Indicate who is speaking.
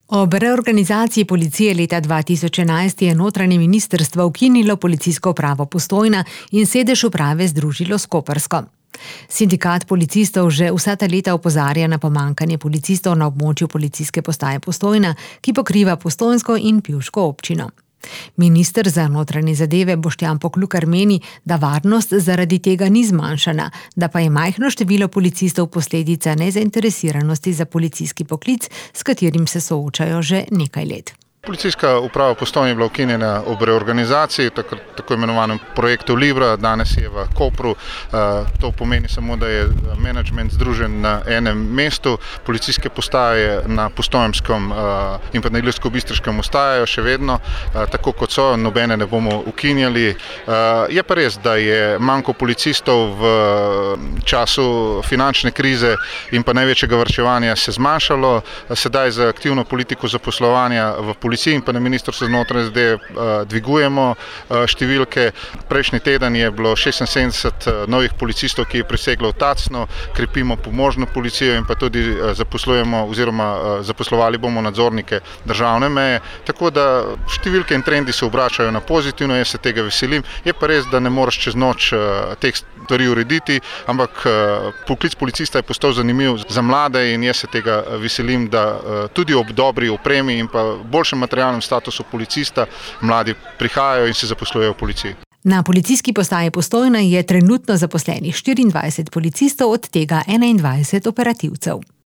Speaker 1: Ob reorganizaciji policije leta 2011 je notranje ministrstvo ukinilo policijsko upravo Postojna in sedež uprave združilo s koprsko. Sindikat policistov že vsa ta leta opozarja na pomanjkanje policistov na območju policijske postaje Postojna, ki pokriva postojnsko in pivško občino. Minister za notranje zadeve Boštjan Poklukar meni, da varnost zaradi tega ni zmanjšana, da pa je majhno število policistov posledica nezainteresiranosti za policijski poklic, s katerim se soočajo že nekaj let.
Speaker 2: Policijska uprava Postojna je bila ukinjena ob reorganizaciji, tako imenovanem projektu Libra, danes je v Kopru. To pomeni samo, da je menedžment združen na enem mestu. Policijske postaje na Postojnskem in pa na Ilirsko-Bistriškem ostajajo še vedno, tako kot so, nobene ne bomo ukinjali. Je pa res, da je manko policistov v času finančne krize in pa največjega varčevanja se zmanjšalo. Sedaj za aktivno politiko zaposlovanja v policiji in pa na ministrstvu za notranje zadeve dvigujemo številke. Prejšnji teden je bilo 76 novih policistov, ki je preseglo Tacno, krepimo pomožno policijo in pa tudi zaposlujemo oziroma zaposlovali bomo nadzornike državne meje. Tako da številke in trendi se obračajo na pozitivno, jaz se tega veselim. Je pa res, da ne moreš čez noč teh stvari urediti, ampak poklic policista je postal zanimiv za mlade in jaz se tega veselim, da tudi ob dobri opremi in pa boljšem materialnem statusu policista mladi prihajajo in se zaposlujejo v policiji.
Speaker 1: Na policijski postaji Postojna je trenutno zaposlenih 24 policistov, od tega 21 operativcev.